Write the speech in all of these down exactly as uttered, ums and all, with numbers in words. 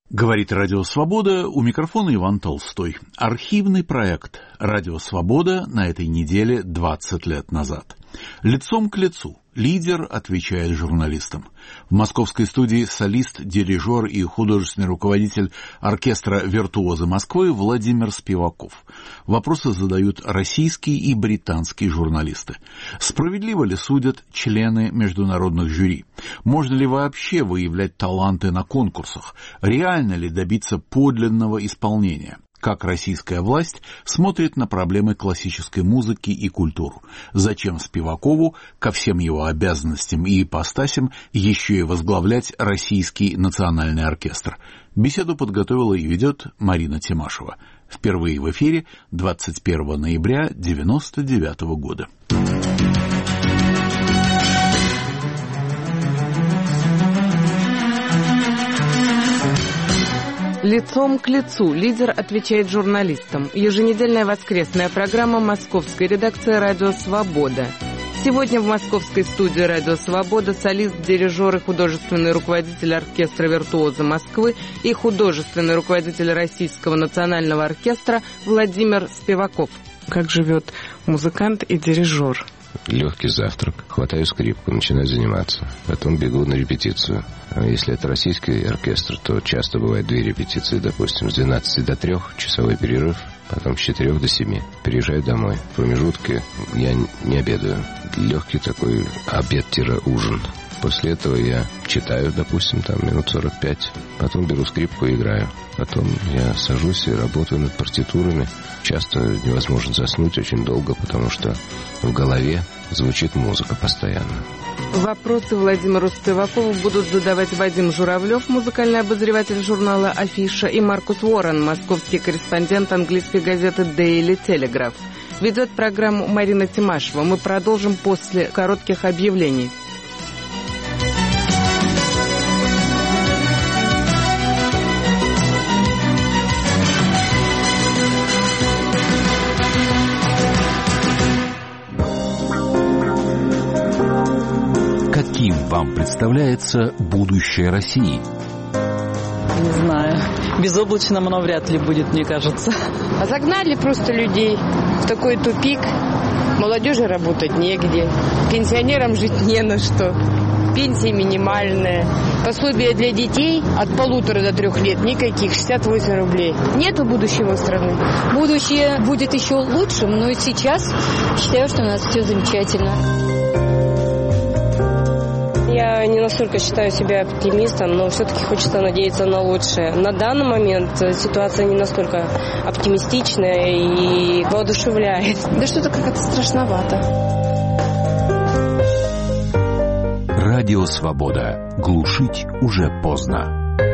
Говорит Радио Свобода, у микрофона Иван Толстой. Архивный проект Радио Свобода на этой неделе двадцать лет назад. Лицом к лицу. Лидер отвечает журналистам. В московской студии солист, дирижер и художественный руководитель оркестра «Виртуозы Москвы» Владимир Спиваков. Вопросы задают российские и британские журналисты. Справедливо ли судят члены международных жюри? Можно ли вообще выявлять таланты на конкурсах? Реально ли добиться подлинного исполнения? Как российская власть смотрит на проблемы классической музыки и культуру? Зачем Спивакову, ко всем его обязанностям и ипостасям, еще и возглавлять Российский национальный оркестр? Беседу подготовила и ведет Марина Тимашева. Впервые в эфире двадцать первого ноября девяносто девятого года. Лицом к лицу. Лидер отвечает журналистам. Еженедельная воскресная программа московской редакции «Радио Свобода». Сегодня в московской студии «Радио Свобода» солист, дирижер и художественный руководитель оркестра «Виртуозы Москвы» и художественный руководитель Российского национального оркестра Владимир Спиваков. Как живет музыкант и дирижер? Легкий завтрак, хватаю скрипку, начинаю заниматься. Потом бегу на репетицию. Если это российский оркестр, то часто бывает две репетиции, допустим, с двенадцати до трех, часовой перерыв, потом с четырех до семи. Приезжаю домой. В промежутке я не обедаю. Легкий такой обед-ужин. После этого я читаю, допустим, там минут сорок пять. Потом беру скрипку и играю. Потом я сажусь и работаю над партитурами. Часто невозможно заснуть очень долго, потому что в голове звучит музыка постоянно. Вопросы Владимиру Спивакову будут задавать Вадим Журавлев, музыкальный обозреватель журнала «Афиша», и Маркус Уоррен, московский корреспондент английской газеты «Daily Telegraph». Ведет программу Марина Тимашева. Мы продолжим после коротких объявлений. Каким вам представляется будущее России? Не знаю. Безоблачным оно вряд ли будет, мне кажется. А загнали просто людей в такой тупик. Молодежи работать негде. Пенсионерам жить не на что. Пенсия минимальная. Пособие для детей от полутора до трех лет никаких, шестьдесят восемь рублей. Нету будущего страны. Будущее будет еще лучшим, но сейчас считаю, что у нас все замечательно. Я не настолько считаю себя оптимистом, но все-таки хочется надеяться на лучшее. На данный момент ситуация не настолько оптимистичная и воодушевляет. Да что-то как-то страшновато. Радио Свобода. Глушить уже поздно.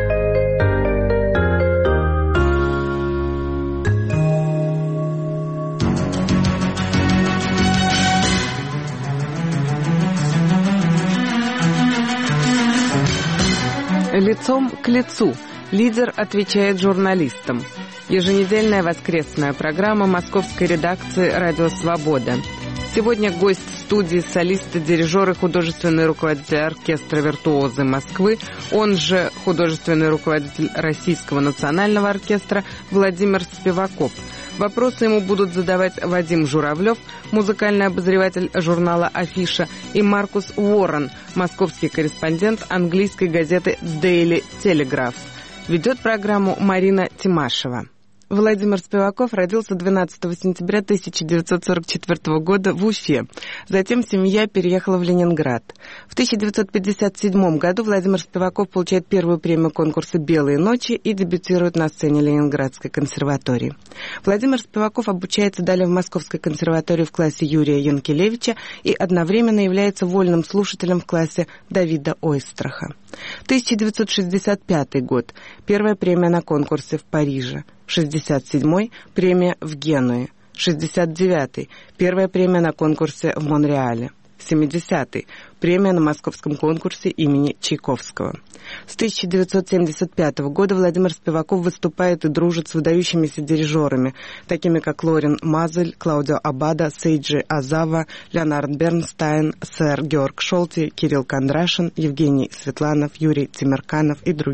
Лицом к лицу. Лидер отвечает журналистам. Еженедельная воскресная программа московской редакции «Радио Свобода». Сегодня гость студии солист, дирижер и художественный руководитель оркестра «Виртуозы Москвы», он же художественный руководитель Российского национального оркестра Владимир Спиваков. Вопросы ему будут задавать Вадим Журавлев, музыкальный обозреватель журнала «Афиша», и Маркус Уоррен, московский корреспондент английской газеты Daily Telegraph. Ведет программу Марина Тимашева. Владимир Спиваков родился двенадцатого сентября тысяча девятьсот сорок четвёртого года в Уфе. Затем семья переехала в Ленинград. В тысяча девятьсот пятьдесят седьмом году Владимир Спиваков получает первую премию конкурса «Белые ночи» и дебютирует на сцене Ленинградской консерватории. Владимир Спиваков обучается далее в Московской консерватории в классе Юрия Янкелевича и одновременно является вольным слушателем в классе Давида Ойстраха. тысяча девятьсот шестьдесят пятый год. Первая премия на конкурсе в Париже. шестьдесят седьмой – премия в Генуе. шестьдесят девятый – первая премия на конкурсе в Монреале. семидесятый – премия на московском конкурсе имени Чайковского. С тысяча девятьсот семьдесят пятого года Владимир Спиваков выступает и дружит с выдающимися дирижерами, такими как Лорен Мазель, Клаудио Аббадо, Сейджи Азава, Леонард Бернстайн, сэр Георг Шолти, Кирилл Кондрашин, Евгений Светланов, Юрий Тимирканов и другие.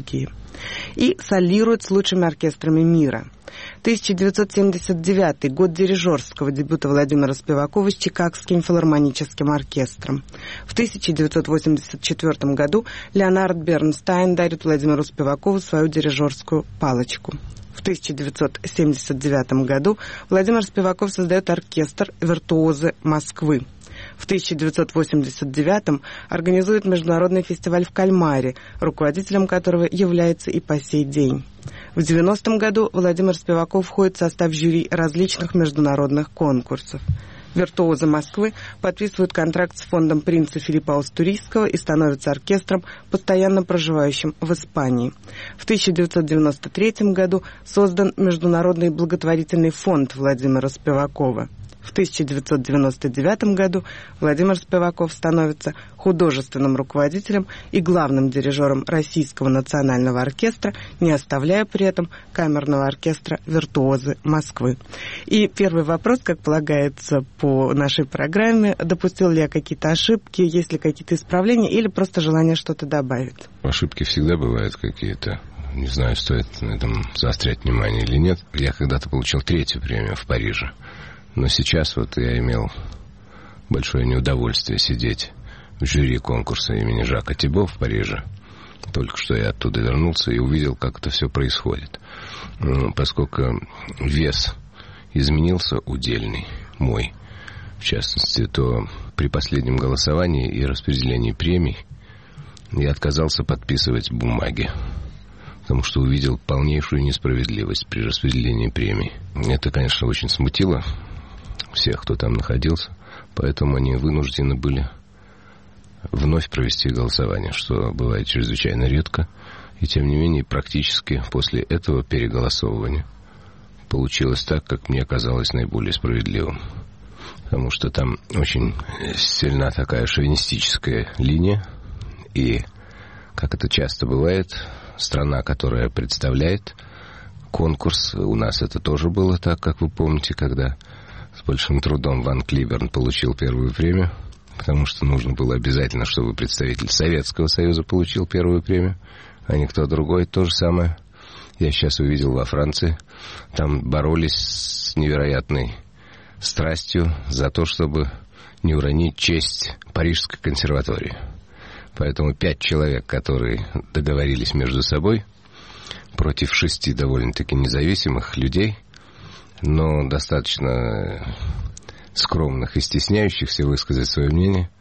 и солирует с лучшими оркестрами мира. тысяча девятьсот семьдесят девятый год дирижерского дебюта Владимира Спивакова с Чикагским филармоническим оркестром. В тысяча девятьсот восемьдесят четвёртом году Леонард Бернстайн дарит Владимиру Спивакову свою дирижерскую палочку. В тысяча девятьсот семьдесят девятом году Владимир Спиваков создает оркестр «Виртуозы Москвы». В тысяча девятьсот восемьдесят девятом организует международный фестиваль в Кальмаре, руководителем которого является и по сей день. В девяностом году Владимир Спиваков входит в состав жюри различных международных конкурсов. «Виртуозы Москвы» подписывают контракт с фондом принца Филиппа Астурийского и становятся оркестром, постоянно проживающим в Испании. В тысяча девятьсот девяносто третьем году создан Международный благотворительный фонд Владимира Спивакова. В тысяча девятьсот девяносто девятом году Владимир Спиваков становится художественным руководителем и главным дирижером Российского национального оркестра, не оставляя при этом камерного оркестра «Виртуозы Москвы». И первый вопрос, как полагается по нашей программе: допустил ли я какие-то ошибки, есть ли какие-то исправления или просто желание что-то добавить? Ошибки всегда бывают какие-то. Не знаю, стоит на этом заострять внимание или нет. Я когда-то получил третью премию в Париже. Но сейчас вот я имел большое неудовольствие сидеть в жюри конкурса имени Жака Тибо в Париже. Только что я оттуда вернулся и увидел, как это все происходит. Поскольку вес изменился удельный, мой, в частности, то при последнем голосовании и распределении премий я отказался подписывать бумаги, потому что увидел полнейшую несправедливость при распределении премий. Это, конечно, очень смутило всех, кто там находился, поэтому они вынуждены были вновь провести голосование, что бывает чрезвычайно редко, и тем не менее практически после этого переголосовывания получилось так, как мне казалось наиболее справедливым, потому что там очень сильна такая шовинистическая линия, и, как это часто бывает, страна, которая представляет конкурс, у нас это тоже было так, как вы помните, когда с большим трудом Ван Клиберн получил первую премию, потому что нужно было обязательно, чтобы представитель Советского Союза получил первую премию, а не кто другой. То же самое я сейчас увидел во Франции. Там боролись с невероятной страстью за то, чтобы не уронить честь Парижской консерватории. Поэтому пять человек, которые договорились между собой против шести довольно-таки независимых людей, но достаточно скромных и стесняющихся высказать свое мнение,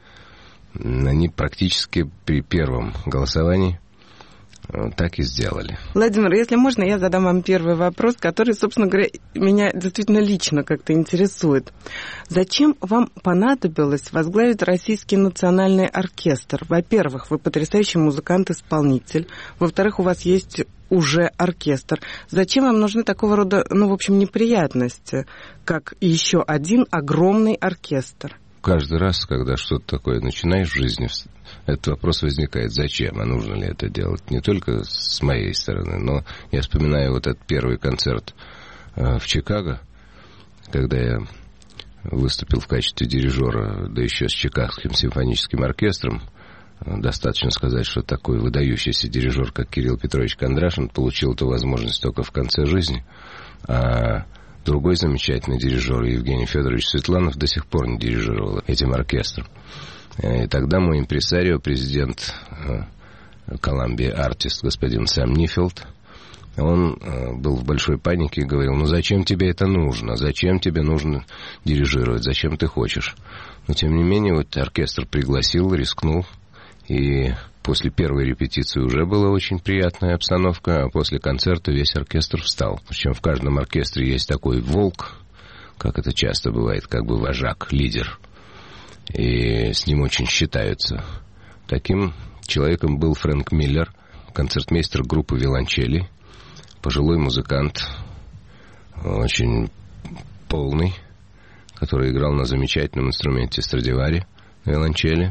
они практически при первом голосовании так и сделали. Владимир, если можно, я задам вам первый вопрос, который, собственно говоря, меня действительно лично как-то интересует. Зачем вам понадобилось возглавить Российский национальный оркестр? Во-первых, вы потрясающий музыкант-исполнитель. Во-вторых, у вас есть уже оркестр. Зачем вам нужны такого рода, ну, в общем, неприятности, как еще один огромный оркестр? Каждый раз, когда что-то такое начинаешь в жизни, этот вопрос возникает: зачем, а нужно ли это делать? Не только с моей стороны, но я вспоминаю вот этот первый концерт в Чикаго, когда я выступил в качестве дирижера, да еще с Чикагским симфоническим оркестром. Достаточно сказать, что такой выдающийся дирижер, как Кирилл Петрович Кондрашин, получил эту возможность только в конце жизни, а другой замечательный дирижер, Евгений Федорович Светланов, до сих пор не дирижировал этим оркестром. И тогда мой импресарио, президент Columbia Artists, господин Сэм Нифилд, он был в большой панике и говорил: ну зачем тебе это нужно, зачем тебе нужно дирижировать, зачем ты хочешь. Но тем не менее вот оркестр пригласил, рискнул, и после первой репетиции уже была очень приятная обстановка, а после концерта весь оркестр встал. Причем в каждом оркестре есть такой волк, как это часто бывает, как бы вожак, лидер. И с ним очень считаются. Таким человеком был Фрэнк Миллер, концертмейстер группы «Виолончели», пожилой музыкант, очень полный, который играл на замечательном инструменте Страдивари, на виолончели.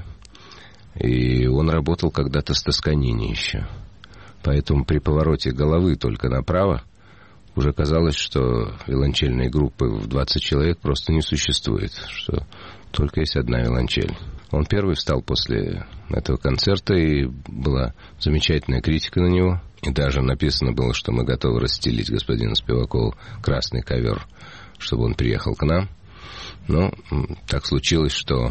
И он работал когда-то с Тосканини еще. Поэтому при повороте головы только направо уже казалось, что виолончельной группы в двадцать человек просто не существует, что только есть одна виолончель. Он первый встал после этого концерта, и была замечательная критика на него. И даже написано было, что мы готовы расстелить господину Спивакову красный ковер, чтобы он приехал к нам. Но так случилось, что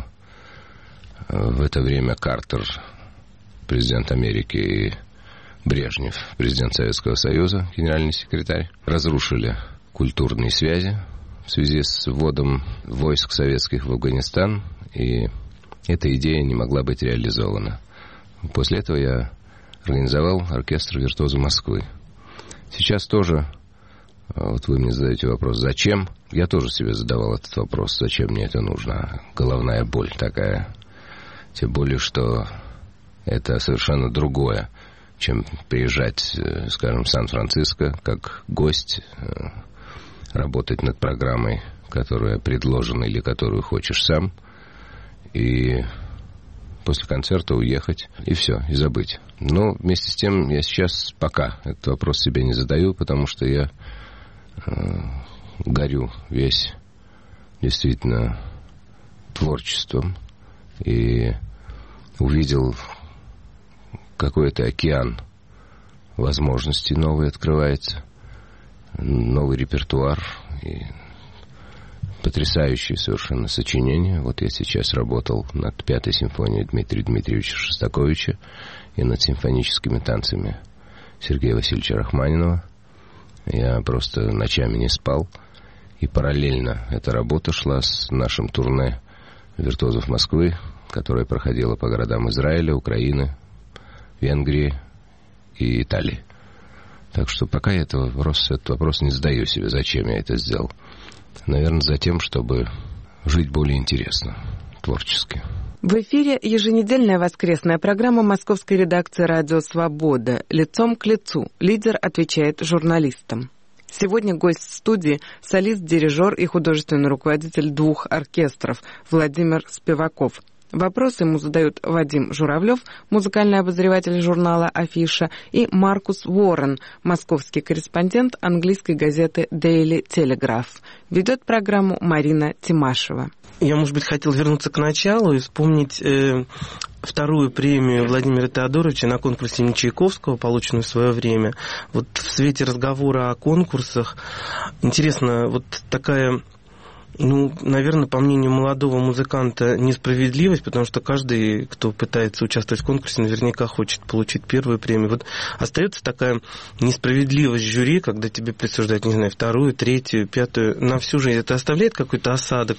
в это время Картер, президент Америки, и Брежнев, президент Советского Союза, генеральный секретарь, разрушили культурные связи в связи с вводом войск советских в Афганистан, и эта идея не могла быть реализована. После этого я организовал оркестр «Виртуозы Москвы». Сейчас тоже, вот вы мне задаете вопрос, зачем? Я тоже себе задавал этот вопрос, зачем мне это нужно. Головная боль такая. Тем более, что это совершенно другое, чем приезжать, скажем, в Сан-Франциско как гость, работать над программой, которая предложена или которую хочешь сам, и после концерта уехать, и все, и забыть. Но вместе с тем я сейчас пока этот вопрос себе не задаю, потому что я э, горю весь действительно творчеством и увидел какой-то океан возможностей новый открывается, новый репертуар и потрясающие совершенно сочинения. Вот я сейчас работал над пятой симфонией Дмитрия Дмитриевича Шостаковича и над симфоническими танцами Сергея Васильевича Рахманинова. Я просто ночами не спал. И параллельно эта работа шла с нашим турне «Виртуозов Москвы», которое проходило по городам Израиля, Украины, Венгрии и Италии. Так что пока я этот вопрос, этот вопрос не задаю себе, зачем я это сделал. Наверное, за тем, чтобы жить более интересно, творчески. В эфире еженедельная воскресная программа московской редакции «Радио Свобода». «Лицом к лицу». Лидер отвечает журналистам. Сегодня гость в студии – солист-дирижер и художественный руководитель двух оркестров Владимир Спиваков. Вопросы ему задают Вадим Журавлев, музыкальный обозреватель журнала «Афиша», и Маркус Уоррен, московский корреспондент английской газеты Daily Telegraph. Ведет программу Марина Тимашева. Я, может быть, хотел вернуться к началу и вспомнить э, вторую премию Владимира Теодоровича на конкурсе имени Чайковского, полученную в свое время. Вот в свете разговора о конкурсах, интересно, вот такая... Ну, наверное, по мнению молодого музыканта, несправедливость, потому что каждый, кто пытается участвовать в конкурсе, наверняка хочет получить первую премию. Вот остается такая несправедливость жюри, когда тебе присуждают, не знаю, вторую, третью, пятую, на всю жизнь. Это оставляет какой-то осадок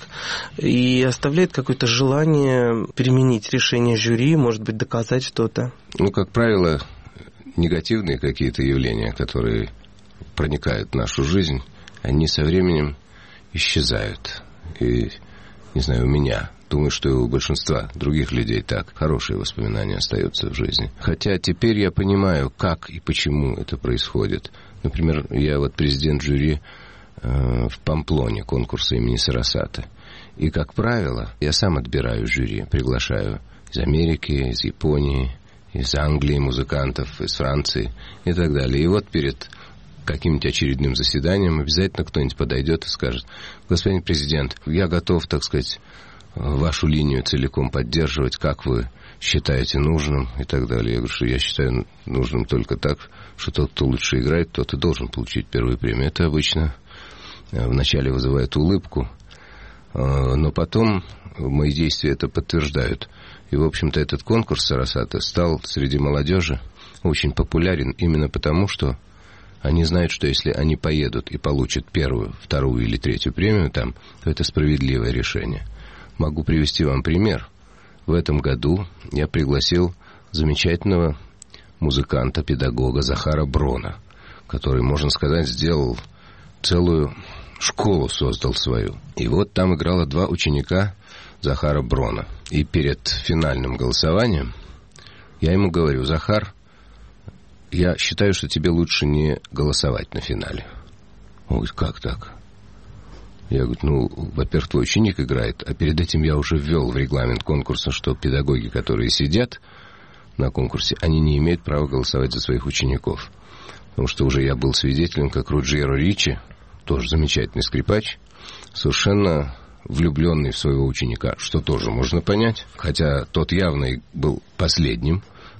и оставляет какое-то желание переменить решение жюри, может быть, доказать что-то. Ну, как правило, негативные какие-то явления, которые проникают в нашу жизнь, они со временем исчезают. И, не знаю, у меня, думаю, что и у большинства других людей так, хорошие воспоминания остаются в жизни. Хотя теперь я понимаю, как и почему это происходит. Например, я вот президент жюри э, в Памплоне конкурса имени Сарасаты. И, как правило, я сам отбираю жюри, приглашаю из Америки, из Японии, из Англии музыкантов, из Франции и так далее. И вот перед каким-нибудь очередным заседанием обязательно кто-нибудь подойдет и скажет: господин президент, я готов, так сказать, вашу линию целиком поддерживать, как вы считаете нужным и так далее. Я говорю, что я считаю нужным только так, что тот, кто лучше играет, тот и должен получить первую премию. Это обычно вначале вызывает улыбку, но потом мои действия это подтверждают. И, в общем-то, этот конкурс Сарасата стал среди молодежи очень популярен именно потому, что они знают, что если они поедут и получат первую, вторую или третью премию там, то это справедливое решение. Могу привести вам пример. В этом году я пригласил замечательного музыканта, педагога Захара Брона, который, можно сказать, сделал целую школу, создал свою. И вот там играло два ученика Захара Брона. И перед финальным голосованием я ему говорю: Захар, я считаю, что тебе лучше не голосовать на финале. Он говорит: как так? Я говорю: ну, во-первых, твой ученик играет, а перед этим я уже ввел в регламент конкурса, что педагоги, которые сидят на конкурсе, они не имеют права голосовать за своих учеников. Потому что уже я был свидетелем, как Руджиеро Ричи, тоже замечательный скрипач, совершенно влюбленный в своего ученика, что тоже можно понять, хотя тот явно был последним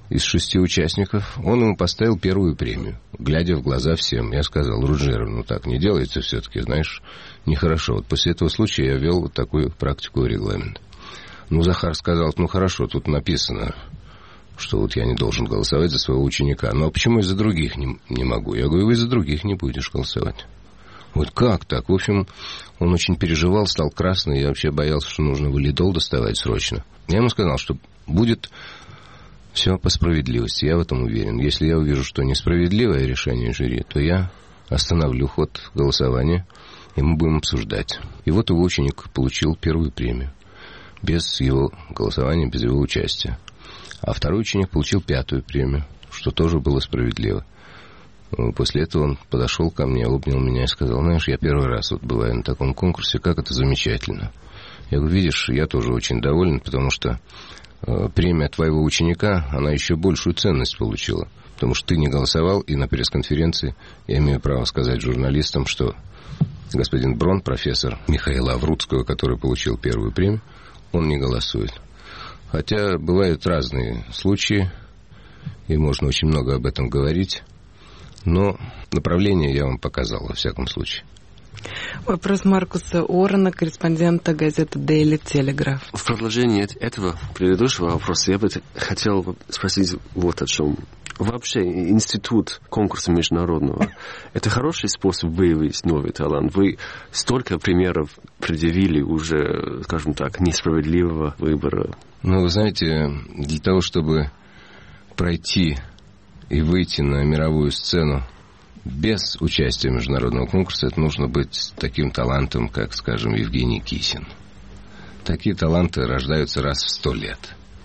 из шести участников, он ему поставил первую премию, глядя в глаза всем. Я сказал: Руджера, ну так не делается все-таки, знаешь, нехорошо. Вот после этого случая я ввел вот такую практику и регламент. Ну, Захар сказал: ну хорошо, тут написано, что вот я не должен голосовать за своего ученика. Ну, а почему я за других не, не могу? Я говорю: вы за других не будешь голосовать. Вот как так? В общем, он очень переживал, стал красный. Я вообще боялся, что нужно валидол доставать срочно. Я ему сказал, что будет все по справедливости. Я в этом уверен. Если я увижу, что несправедливое решение жюри, то я остановлю ход голосования, и мы будем обсуждать. И вот его ученик получил первую премию. Без его голосования, без его участия. А второй ученик получил пятую премию, что тоже было справедливо. После этого он подошел ко мне, обнял меня и сказал: знаешь, я первый раз вот бываю на таком конкурсе, как это замечательно. Я говорю: видишь, я тоже очень доволен, потому что э, премия твоего ученика, она еще большую ценность получила. Потому что ты не голосовал, и на пресс-конференции я имею право сказать журналистам, что господин Брон, профессор Михаила Аврудского, который получил первую премию, он не голосует. Хотя бывают разные случаи, и можно очень много об этом говорить. Но направление я вам показал, во всяком случае. Вопрос Маркуса Орена, корреспондента газеты Daily Telegraph. В продолжении этого предыдущего вопроса я бы хотел спросить вот о чем. Вообще, институт конкурса международного – это хороший способ выявить новый талант. Вы столько примеров предъявили уже, скажем так, несправедливого выбора. Ну, вы знаете, для того, чтобы пройти и выйти на мировую сцену без участия в международного конкурса, это нужно быть таким талантом, как, скажем, Евгений Кисин. Такие таланты рождаются раз в сто лет.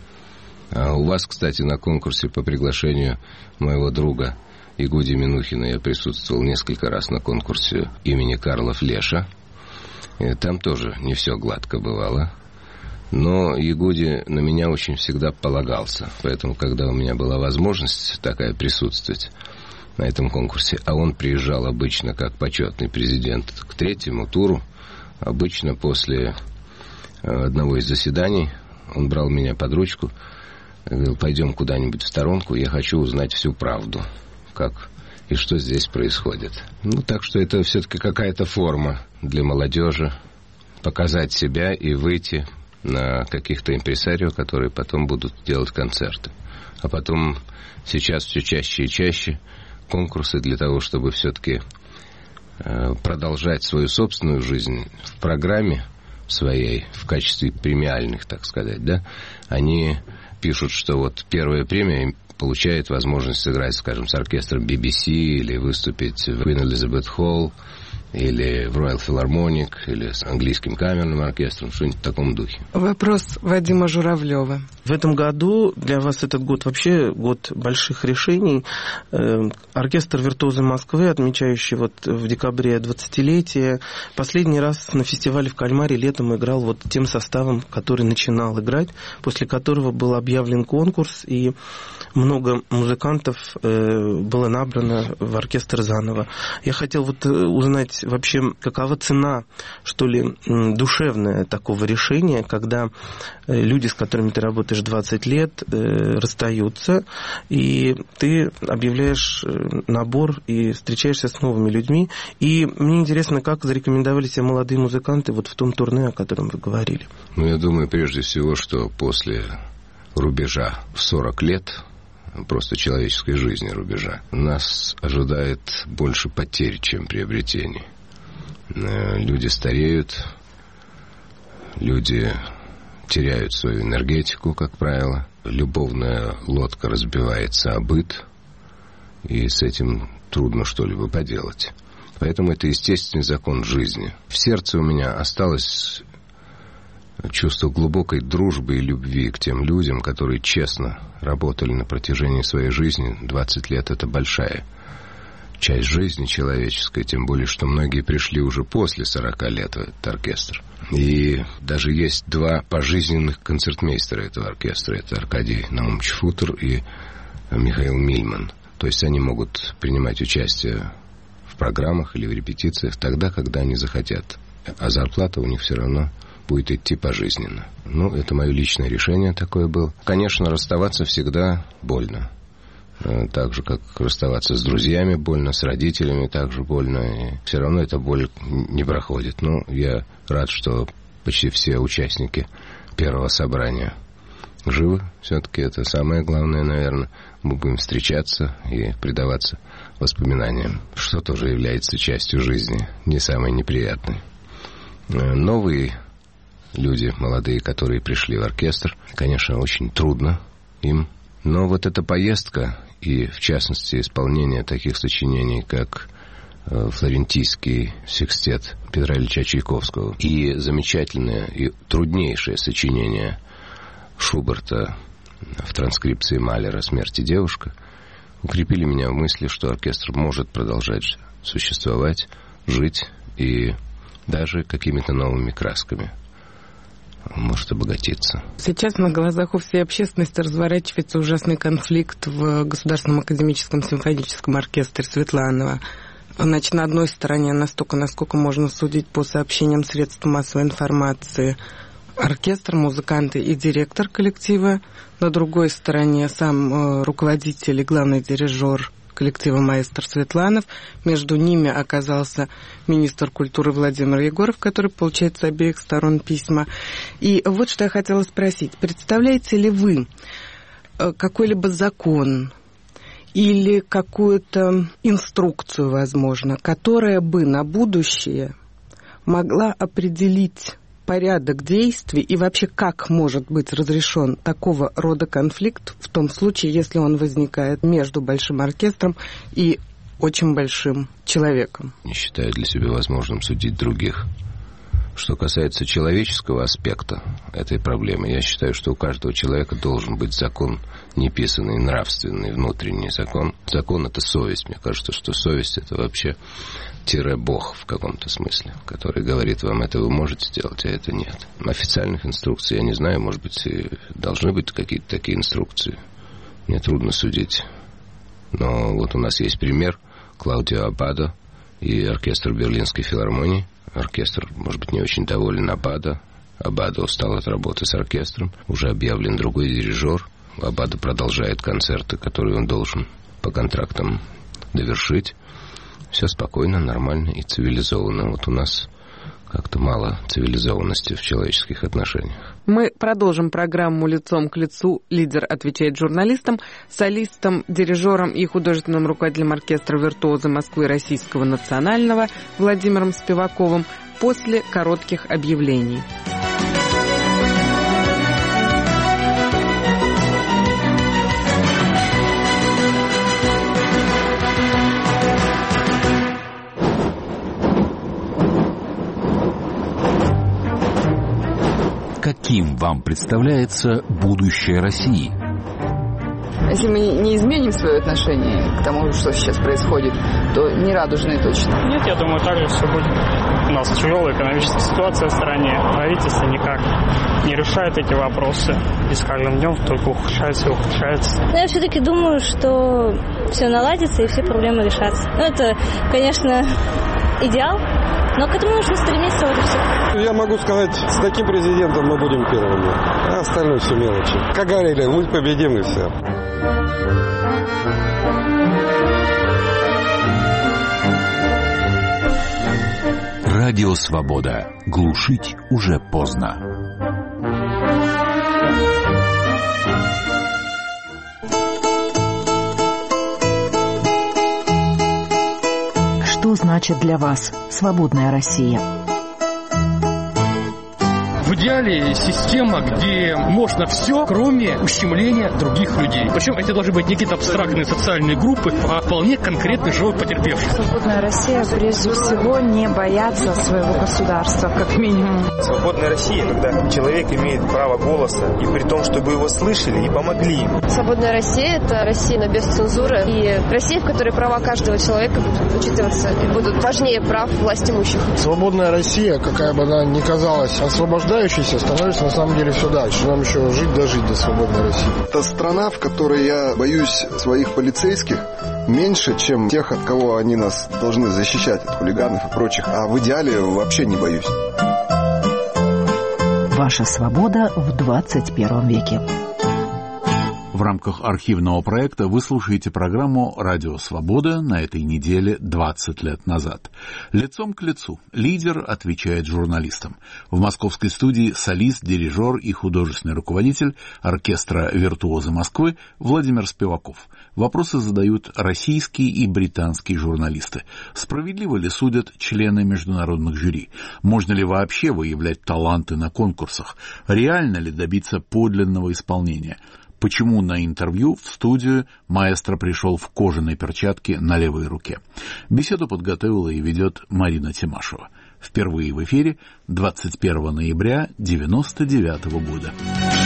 А у вас, кстати, на конкурсе по приглашению моего друга Игуди Минухина я присутствовал несколько раз на конкурсе имени Карла Флеша. И там тоже не все гладко бывало. Но Игуди на меня очень всегда полагался. Поэтому, когда у меня была возможность такая присутствовать на этом конкурсе, а он приезжал обычно как почетный президент к третьему туру, обычно после одного из заседаний он брал меня под ручку, говорил: пойдем куда-нибудь в сторонку, я хочу узнать всю правду, как и что здесь происходит. Ну, так что это все-таки какая-то форма для молодежи показать себя и выйти на каких-то импресарио, которые потом будут делать концерты. А потом сейчас все чаще и чаще конкурсы для того, чтобы все-таки э, продолжать свою собственную жизнь в программе своей, в качестве премиальных, так сказать, да, они пишут, что вот первая премия получает возможность сыграть, скажем, с оркестром би би си или выступить в Queen Elizabeth Hall, или в Royal Philharmonic, или с английским камерным оркестром, что-нибудь в таком духе. Вопрос Вадима Журавлева. В этом году, для вас этот год вообще год больших решений. Оркестр «Виртуозы Москвы», отмечающий вот в декабре двадцатилетие, последний раз на фестивале в Кальмаре летом играл вот тем составом, который начинал играть, после которого был объявлен конкурс, и много музыкантов было набрано в оркестр заново. Я хотел вот узнать вообще, какова цена, что ли, душевная такого решения, когда люди, с которыми ты работаешь двадцать лет, расстаются, и ты объявляешь набор и встречаешься с новыми людьми. И мне интересно, как зарекомендовали себя молодые музыканты вот в том турне, о котором вы говорили. Ну, я думаю, прежде всего, что после рубежа в сорок лет, просто человеческой жизни рубежа, нас ожидает больше потерь, чем приобретений. Люди стареют, люди теряют свою энергетику, как правило. Любовная лодка разбивается о быт, и с этим трудно что-либо поделать. Поэтому это естественный закон жизни. В сердце у меня осталось чувство глубокой дружбы и любви к тем людям, которые честно работали на протяжении своей жизни. двадцать лет – это большая часть жизни человеческой, тем более, что многие пришли уже после сорока лет в этот оркестр. И даже есть два пожизненных концертмейстера этого оркестра. Это Аркадий Наумович Футер и Михаил Мильман. То есть они могут принимать участие в программах или в репетициях тогда, когда они захотят. А зарплата у них все равно будет идти пожизненно. Ну, это мое личное решение такое было. Конечно, расставаться всегда больно. Так же, как расставаться с друзьями больно, с родителями также больно. И все равно эта боль не проходит. Но я рад, что почти все участники первого собрания живы. Все-таки это самое главное, наверное. Мы будем встречаться и предаваться воспоминаниям, что тоже является частью жизни, не самой неприятной. Новые люди, молодые, которые пришли в оркестр, конечно, очень трудно им. Но вот эта поездка и, в частности, исполнение таких сочинений, как флорентийский секстет Петра Ильича Чайковского и замечательное и труднейшее сочинение Шуберта в транскрипции Малера «Смерть и девушка» укрепили меня в мысли, что оркестр может продолжать существовать, жить и даже какими-то новыми красками может обогатиться. Сейчас на глазах у всей общественности разворачивается ужасный конфликт в Государственном академическом симфоническом оркестре Светланова. Значит, на одной стороне, настолько, насколько можно судить по сообщениям средств массовой информации, оркестр, музыканты и директор коллектива. На другой стороне сам э, руководитель и главный дирижер коллектива маэстро Светланов. Между ними оказался министр культуры Владимир Егоров, который получает с обеих сторон письма. И вот что я хотела спросить. Представляете ли вы какой-либо закон или какую-то инструкцию, возможно, которая бы на будущее могла определить порядок действий и вообще как может быть разрешен такого рода конфликт в том случае, если он возникает между большим оркестром и очень большим человеком? Не считаю для себя возможным судить других. Что касается человеческого аспекта этой проблемы, я считаю, что у каждого человека должен быть закон, неписанный, нравственный, внутренний закон. Закон — это совесть. Мне кажется, что совесть — это вообще тире-бог в каком-то смысле, который говорит вам, это вы можете сделать, а это нет. Официальных инструкций я не знаю, может быть, и должны быть какие-то такие инструкции. Мне трудно судить. Но вот у нас есть пример. Клаудио Аббадо и оркестр Берлинской филармонии. Оркестр, может быть, не очень доволен Аббадо. Аббадо устал от работы с оркестром. Уже объявлен другой дирижер. Аббадо продолжает концерты, которые он должен по контрактам довершить. Все спокойно, нормально и цивилизованно. Вот у нас как-то мало цивилизованности в человеческих отношениях. Мы продолжим программу «Лицом к лицу». Лидер отвечает журналистам, солистам, дирижерам и художественным руководителем оркестра «Виртуозы Москвы» Российского национального Владимиром Спиваковым после коротких объявлений. Каким вам представляется будущее России? Если мы не изменим свое отношение к тому, что сейчас происходит, то не радужные точно. Нет, я думаю, так же все будет. У нас тяжелая экономическая ситуация в стране. Правительство никак не решает эти вопросы. И с каждым днем только ухудшается и ухудшается. Но я все-таки думаю, что все наладится и все проблемы решатся. Ну, это, конечно, идеал. Но к этому нужно стремиться, вот и все. Я могу сказать, с таким президентом мы будем первыми, а остальное все мелочи. Как говорили, мы победим и все. Радио «Свобода». Глушить уже поздно. Что значит для вас свободная Россия? В идеале система, где можно все, кроме ущемления других людей. Причем это должны быть не какие-то абстрактные социальные группы, а вполне конкретный живой потерпевший. Свободная Россия, прежде всего, не бояться своего государства, как минимум. Свободная Россия, когда человек имеет право голоса, и при том, чтобы его слышали и помогли ему. Свободная Россия – это Россия без цензуры, и Россия, в которой права каждого человека будут учитываться и будут важнее прав власть имущих. Свободная Россия, какая бы она ни казалась освобождающей, становится на самом деле все дальше. Нам еще жить дожить до свободной России. Это страна, в которой я боюсь своих полицейских меньше, чем тех, от кого они нас должны защищать, от хулиганов и прочих. А в идеале вообще не боюсь. Ваша свобода в двадцать первом веке. В рамках архивного проекта вы слушаете программу «Радио Свобода» на этой неделе двадцать лет назад. Лицом к лицу лидер отвечает журналистам. В московской студии солист, дирижер и художественный руководитель оркестра «Виртуозы Москвы» Владимир Спиваков. Вопросы задают российские и британские журналисты. Справедливо ли судят члены международных жюри? Можно ли вообще выявлять таланты на конкурсах? Реально ли добиться подлинного исполнения? Почему на интервью в студию маэстро пришел в кожаной перчатке на левой руке? Беседу подготовила и ведет Марина Тимашева. Впервые в эфире двадцать первого ноября девяносто девятого года.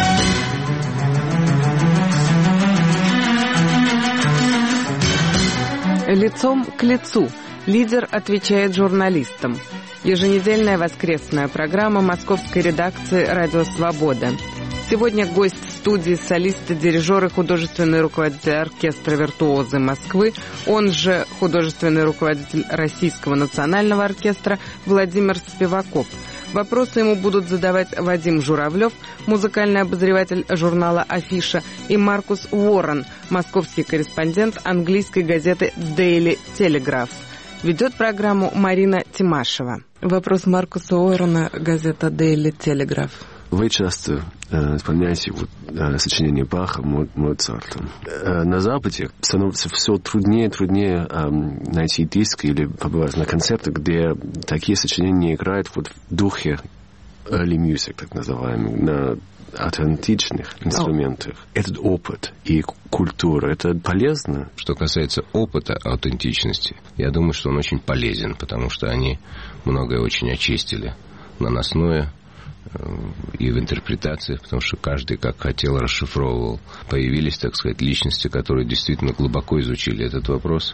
Лицом к лицу. Лидер отвечает журналистам. Еженедельная воскресная программа московской редакции «Радио Свобода». Сегодня гость студии солист, дирижер и художественный руководитель оркестра «Виртуозы Москвы», он же художественный руководитель Российского национального оркестра Владимир Спиваков. Вопросы ему будут задавать Вадим Журавлев, музыкальный обозреватель журнала «Афиша», и Маркус Уоррен, московский корреспондент английской газеты «Дейли Телеграф». Ведет программу Марина Тимашева. Вопрос Маркуса Уоррена, газета «Дейли Телеграф». Вы часто э, исполняете вот, э, сочинения Баха, Моцарта. Э, на Западе становится все труднее и труднее э, найти диск или побывать на концертах, где такие сочинения играют вот в духе early music, так называемый, на аутентичных инструментах. Oh. Этот опыт и культура, это полезно? Что касается опыта аутентичности, я думаю, что он очень полезен, потому что они многое очень очистили. Наносное и в интерпретациях, потому что каждый как хотел расшифровывал. Появились, так сказать, личности, которые действительно глубоко изучили этот вопрос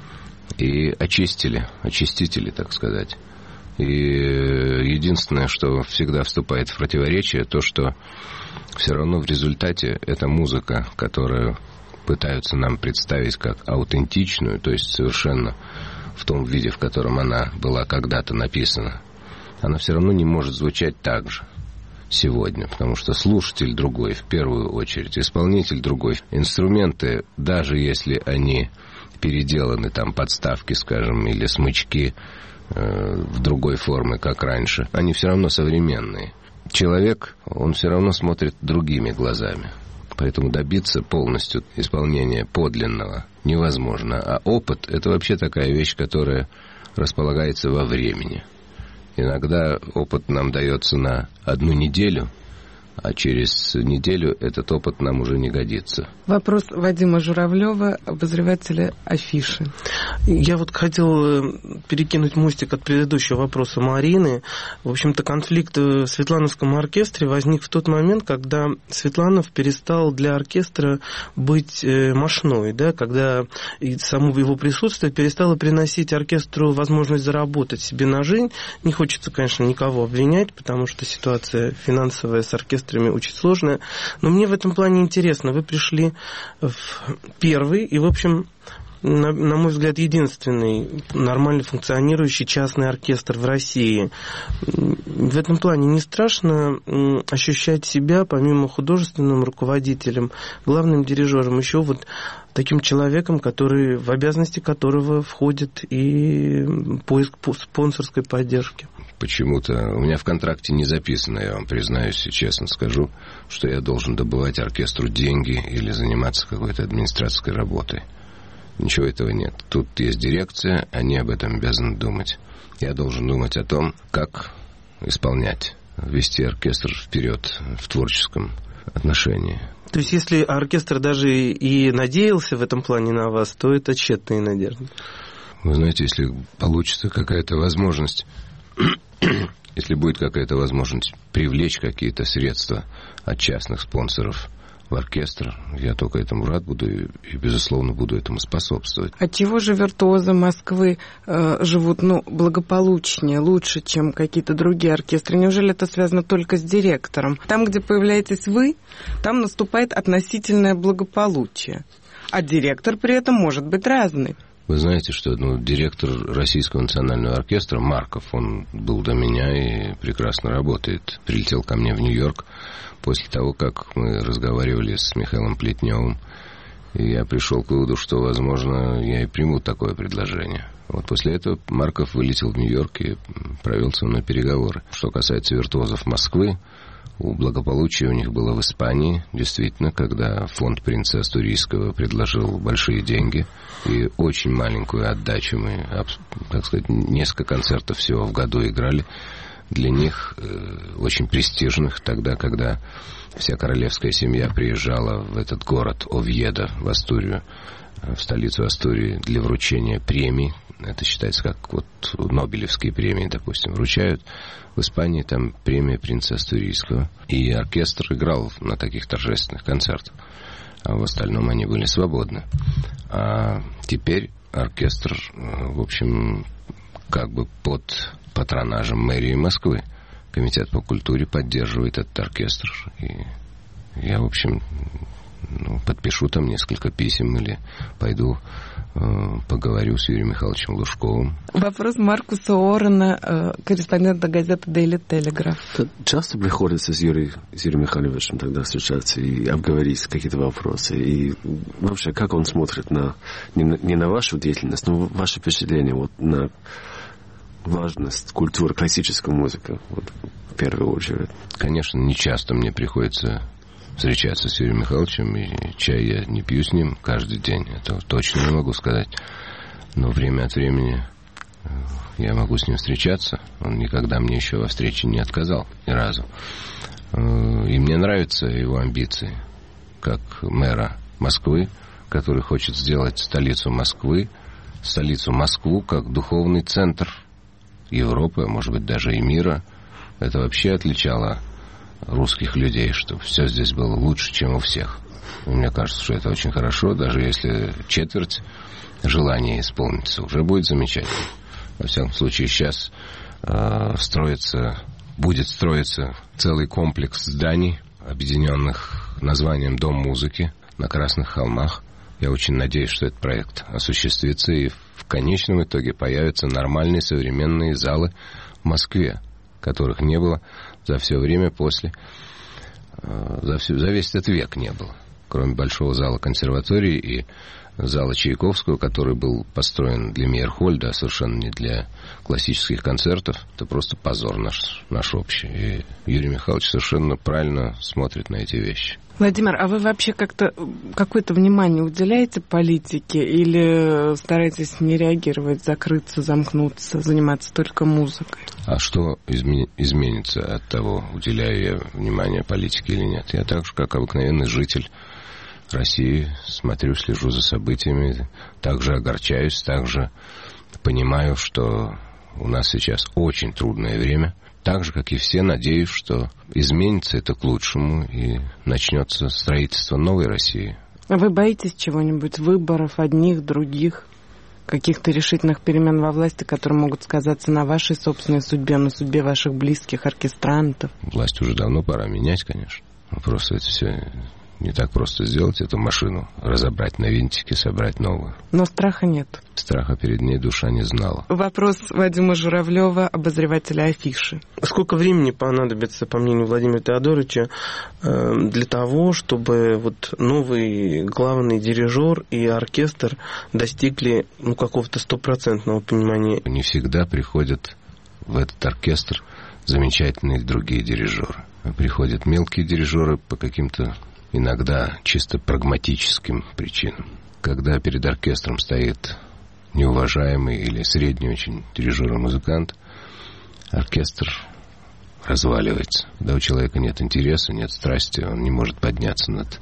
и очистили, очистители, так сказать. И единственное, что всегда вступает в противоречие, то, что все равно в результате эта музыка, которую пытаются нам представить как аутентичную, то есть совершенно в том виде, в котором она была когда-то написана, она все равно не может звучать так же сегодня, потому что слушатель другой в первую очередь, исполнитель другой. Инструменты, даже если они переделаны, там, подставки, скажем, или смычки э, в другой форме, как раньше, они все равно современные. Человек, он все равно смотрит другими глазами. Поэтому добиться полностью исполнения подлинного невозможно. А опыт – это вообще такая вещь, которая располагается во времени. Иногда опыт нам дается на одну неделю, а через неделю этот опыт нам уже не годится. Вопрос Вадима Журавлева, обозревателя «Афиши». Я вот хотел перекинуть мостик от предыдущего вопроса Марины. В общем-то, конфликт в Светлановском оркестре возник в тот момент, когда Светланов перестал для оркестра быть мощной, да, когда само его присутствие перестало приносить оркестру возможность заработать себе на жизнь. Не хочется, конечно, никого обвинять, потому что ситуация финансовая с оркестрами очень сложная. Но мне в этом плане интересно. Вы пришли в первый и, в общем, на, на мой взгляд, единственный нормально функционирующий частный оркестр в России. В этом плане не страшно ощущать себя, помимо художественным руководителем, главным дирижером, еще вот таким человеком, который, в обязанности которого входит и поиск спонсорской поддержки? Почему-то у меня в контракте не записано, я вам признаюсь и честно скажу, что я должен добывать оркестру деньги или заниматься какой-то администратской работой. Ничего этого нет. Тут есть дирекция, они об этом обязаны думать. Я должен думать о том, как исполнять, вести оркестр вперед в творческом отношении. То есть, если оркестр даже и надеялся в этом плане на вас, то это тщетные надежды? Вы знаете, если получится какая-то возможность, если будет какая-то возможность привлечь какие-то средства от частных спонсоров в оркестр, я только этому рад буду и, и безусловно, буду этому способствовать. Отчего же виртуозы Москвы э, живут, ну, благополучнее, лучше, чем какие-то другие оркестры? Неужели это связано только с директором? Там, где появляетесь вы, там наступает относительное благополучие, а директор при этом может быть разный. Вы знаете, что ну, директор Российского национального оркестра Марков, он был до меня и прекрасно работает. Прилетел ко мне в Нью-Йорк после того, как мы разговаривали с Михаилом Плетневым. И я пришел к выводу, что, возможно, я и приму такое предложение. Вот после этого Марков вылетел в Нью-Йорк и провел со мной переговоры. Что касается виртуозов Москвы, у благополучия у них было в Испании, действительно, когда фонд принца Астурийского предложил большие деньги и очень маленькую отдачу. Мы, так сказать, несколько концертов всего в году играли. Для них э, очень престижных, тогда, когда вся королевская семья приезжала в этот город Овьедо, в Астурию, в столицу Астурии, для вручения премий. Это считается как вот Нобелевские премии, допустим, вручают. В Испании там премия принца Астурийского. И оркестр играл на таких торжественных концертах. А в остальном они были свободны. А теперь оркестр, в общем, как бы под патронажем мэрии Москвы. Комитет по культуре поддерживает этот оркестр. И я, в общем, ну, подпишу там несколько писем или пойду э, поговорю с Юрием Михайловичем Лужковым. Вопрос Маркуса Орена, э, корреспондента газеты Daily Telegraph. Часто приходится с Юрием, с Юрием Михайловичем тогда встречаться и обговорить какие-то вопросы. И вообще, как он смотрит на не, на не на вашу деятельность, но ваше впечатление вот, на важность культуры, классической музыки, вот, в первую очередь? Конечно, не часто мне приходится встречаться с Юрием Михайловичем, и чай я не пью с ним каждый день, это точно не могу сказать. Но время от времени я могу с ним встречаться. Он никогда мне еще во встрече не отказал, ни разу. И мне нравятся его амбиции, как мэра Москвы, который хочет сделать столицу Москвы, столицу Москву как духовный центр Европы, может быть, даже и мира. Это вообще отличало русских людей, чтобы все здесь было лучше, чем у всех. И мне кажется, что это очень хорошо, даже если четверть желания исполнится, уже будет замечательно. Во всяком случае, сейчас э, строится, будет строиться целый комплекс зданий, объединенных названием «Дом музыки» на Красных холмах. Я очень надеюсь, что этот проект осуществится, и в конечном итоге появятся нормальные современные залы в Москве, которых не было за все время после, за, все, за весь этот век не было. Кроме большого зала консерватории и зала Чайковского, который был построен для Мейерхольда, а совершенно не для классических концертов. Это просто позор наш, наш общий. И Юрий Михайлович совершенно правильно смотрит на эти вещи. Владимир, а вы вообще как-то какое-то внимание уделяете политике или стараетесь не реагировать, закрыться, замкнуться, заниматься только музыкой? А что изме- изменится от того, уделяю я внимание политике или нет? Я так же, как обыкновенный житель России, смотрю, слежу за событиями, также огорчаюсь, также понимаю, что у нас сейчас очень трудное время. Так же, как и все, надеюсь, что изменится это к лучшему и начнется строительство новой России. А вы боитесь чего-нибудь? Выборов одних, других? Каких-то решительных перемен во власти, которые могут сказаться на вашей собственной судьбе, на судьбе ваших близких, оркестрантов? Власть уже давно пора менять, конечно. Просто это все не так просто сделать, эту машину, разобрать на винтики, собрать новую. Но страха нет. Страха перед ней душа не знала. Вопрос Вадима Журавлева, обозревателя Афиши. Сколько времени понадобится, по мнению Владимира Теодоровича, для того, чтобы вот новый главный дирижер и оркестр достигли ну, какого-то стопроцентного понимания? Не всегда приходят в этот оркестр замечательные другие дирижеры. Приходят мелкие дирижеры по каким-то иногда чисто прагматическим причинам. Когда перед оркестром стоит неуважаемый или средний очень дирижер и музыкант, оркестр разваливается. Когда у человека нет интереса, нет страсти, он не может подняться над,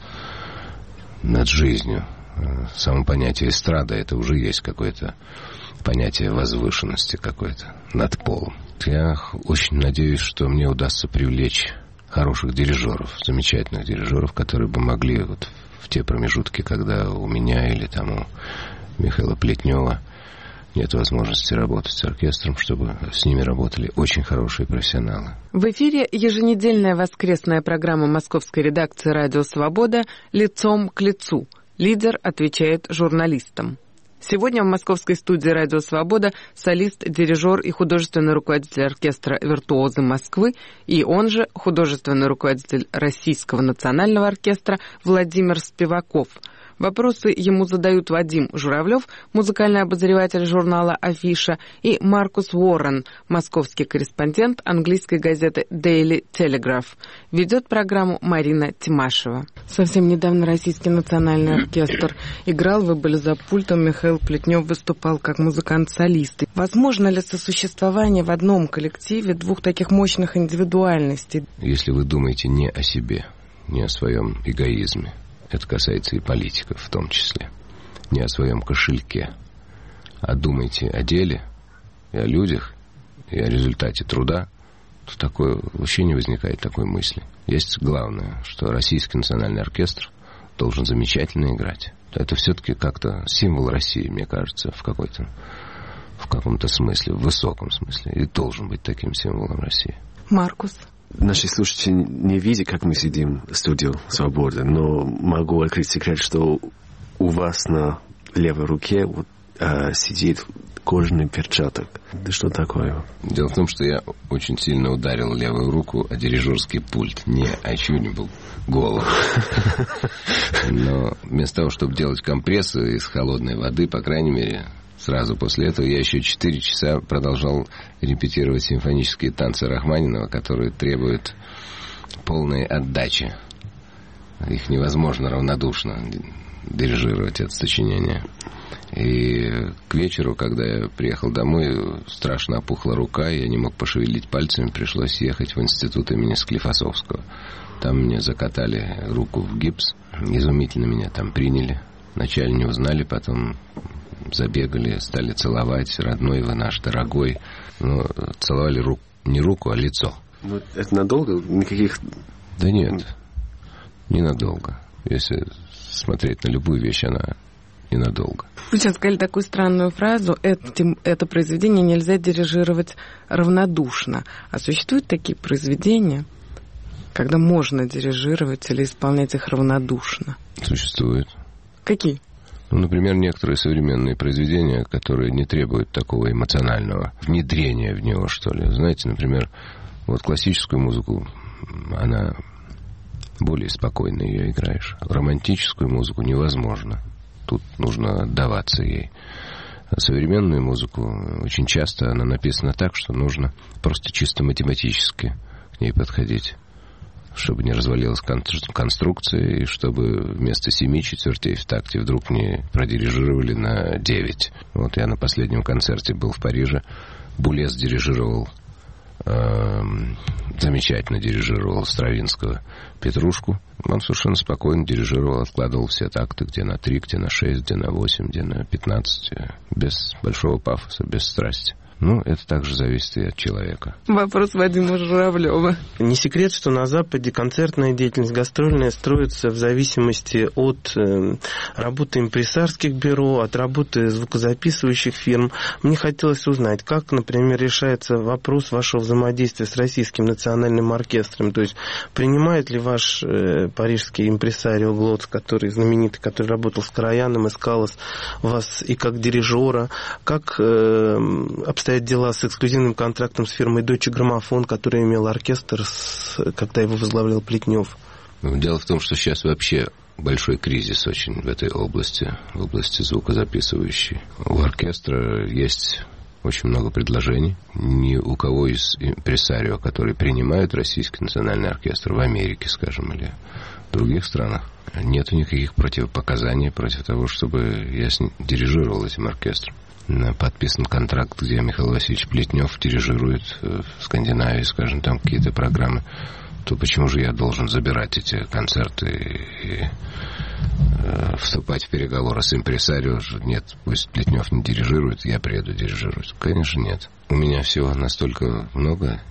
над жизнью. Само понятие эстрада — это уже есть какое-то понятие возвышенности какое-то над полом. Я очень надеюсь, что мне удастся привлечь хороших дирижеров, замечательных дирижеров, которые бы могли вот в те промежутки, когда у меня или там у Михаила Плетнева нет возможности работать с оркестром, чтобы с ними работали очень хорошие профессионалы. В эфире еженедельная воскресная программа московской редакции «Радио Свобода» «Лицом к лицу». Лидер отвечает журналистам. Сегодня в московской студии «Радио Свобода» солист, дирижер и художественный руководитель оркестра «Виртуозы Москвы» и он же художественный руководитель Российского национального оркестра Владимир Спиваков. Вопросы ему задают Вадим Журавлев, музыкальный обозреватель журнала «Афиша», и Маркус Уоррен, московский корреспондент английской газеты Daily Telegraph. Ведет программу Марина Тимашева. Совсем недавно Российский национальный оркестр играл, вы были за пультом, Михаил Плетнев выступал как музыкант-солист. Возможно ли сосуществование в одном коллективе двух таких мощных индивидуальностей? Если вы думаете не о себе, не о своем эгоизме, это касается и политиков в том числе, не о своем кошельке, а думайте о деле и о людях, и о результате труда, то такое вообще не возникает такой мысли. Есть главное, что Российский национальный оркестр должен замечательно играть. Это все-таки как-то символ России, мне кажется, в какой-то, в каком-то смысле, в высоком смысле, и должен быть таким символом России. Маркус? Наши слушатели не видят, как мы сидим в студии «Свобода», но могу открыть секрет, что у вас на левой руке вот, а, сидит кожаный перчаток. Да что такое? Дело в том, что я очень сильно ударил левую руку о дирижерский пульт, не о чью-нибудь голову. Но вместо того, чтобы делать компрессы из холодной воды, по крайней мере, сразу после этого я еще четыре часа продолжал репетировать симфонические танцы Рахманинова, которые требуют полной отдачи. Их невозможно равнодушно дирижировать, это сочинение. И к вечеру, когда я приехал домой, страшно опухла рука, я не мог пошевелить пальцами, пришлось ехать в институт имени Склифосовского. Там мне закатали руку в гипс, изумительно меня там приняли. Вначале не узнали, потом забегали, стали целовать. Родной вы наш, дорогой. Ну, целовали руку, не руку, а лицо. Ну, это надолго? Никаких... Да нет, ненадолго. Если смотреть на любую вещь, она ненадолго. Вы сейчас сказали такую странную фразу: это, это произведение нельзя дирижировать равнодушно. А существуют такие произведения, когда можно дирижировать или исполнять их равнодушно? Существует. Какие? Ну, например, некоторые современные произведения, которые не требуют такого эмоционального внедрения в него, что ли. Знаете, например, вот классическую музыку, она более спокойно ее играешь. Романтическую музыку невозможно. Тут нужно отдаваться ей. А современную музыку очень часто она написана так, что нужно просто чисто математически к ней подходить, чтобы не развалилась конструкция, и чтобы вместо семи четвертей в такте вдруг не продирижировали на девять. Вот я на последнем концерте был в Париже. Булес дирижировал, э, замечательно дирижировал Стравинского Петрушку. Он совершенно спокойно дирижировал, откладывал все такты, где на три, где на шесть, где на восемь, где на пятнадцать, без большого пафоса, без страсти. Ну, это также зависит и от человека. Вопрос Вадима Журавлева. Не секрет, что на Западе концертная деятельность гастрольная строится в зависимости от э, работы импресарских бюро, от работы звукозаписывающих фирм. Мне хотелось узнать, как, например, решается вопрос вашего взаимодействия с Российским национальным оркестром. То есть, принимает ли ваш э, парижский импресарио Глоц, который знаменитый, который работал с Караяном, искал вас и как дирижера, как э, обстоят дела с эксклюзивным контрактом с фирмой Deutsche Grammophon, которая имела оркестр, с, когда его возглавлял Плетнев? Дело в том, что сейчас вообще большой кризис очень в этой области, в области звукозаписывающей. У оркестра есть очень много предложений. Ни у кого из импресарио, которые принимают Российский национальный оркестр в Америке, скажем, или в других странах, нету никаких противопоказаний против того, чтобы я дирижировал этим оркестром. Подписан контракт, где Михаил Васильевич Плетнев дирижирует в Скандинавии, скажем, там какие-то программы, то почему же я должен забирать эти концерты и э, вступать в переговоры с импресарио? Нет, пусть Плетнев не дирижирует, я приеду дирижировать. Конечно, нет. У меня всего настолько много,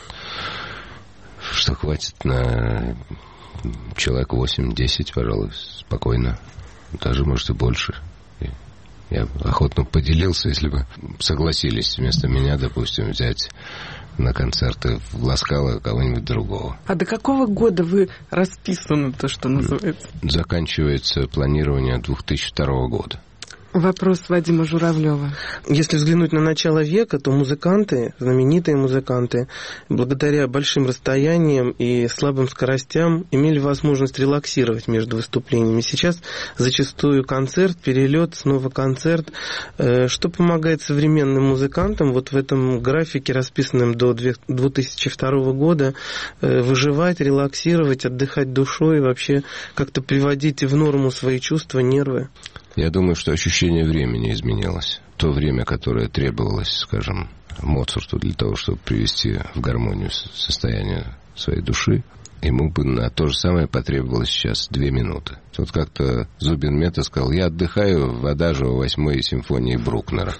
что хватит на человек восемь-десять, пожалуй, спокойно. Даже, может, и больше. Я охотно поделился, если бы согласились вместо меня, допустим, взять на концерты в Ласкало кого-нибудь другого. А до какого года вы расписаны, то, что называется? Заканчивается планирование две тысячи второго года. Вопрос Вадима Журавлева. Если взглянуть на начало века, то музыканты, знаменитые музыканты, благодаря большим расстояниям и слабым скоростям имели возможность релаксировать между выступлениями. Сейчас зачастую концерт, перелет, снова концерт. Что помогает современным музыкантам вот в этом графике, расписанном до две тысячи второго года, выживать, релаксировать, отдыхать душой и вообще как-то приводить в норму свои чувства, нервы? Я думаю, что ощущение времени изменилось. То время, которое требовалось, скажем, Моцарту для того, чтобы привести в гармонию состояние своей души, ему бы на то же самое потребовалось сейчас две минуты. Вот как-то Зубин Мета сказал: я отдыхаю в адажио восьмой симфонии Брукнера.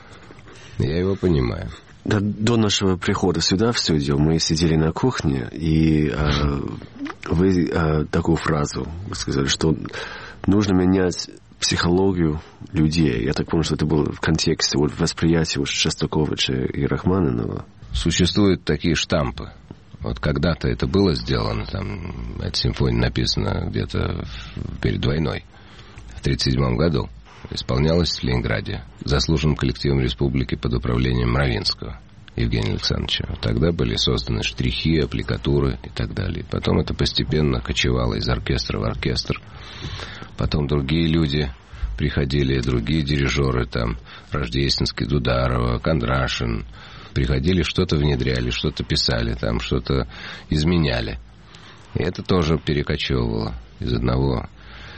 Я его понимаю. Да, до нашего прихода сюда, в студию, мы сидели на кухне, и э, вы э, такую фразу сказали, что нужно менять психологию людей. Я так понял, что это было в контексте вот, восприятия вот, Шостаковича и Рахманинова. Существуют такие штампы. Вот когда-то это было сделано, там, эта симфония написана где-то перед войной, в тридцать седьмом году. Исполнялась в Ленинграде заслуженным коллективом республики под управлением Мравинского Евгения Александровича. Тогда были созданы штрихи, аппликатуры и так далее. Потом это постепенно кочевало из оркестра в оркестр. Потом другие люди приходили, другие дирижеры, там, Рождественский, Дударова, Кондрашин, приходили, что-то внедряли, что-то писали, там, что-то изменяли. И это тоже перекочевывало из одного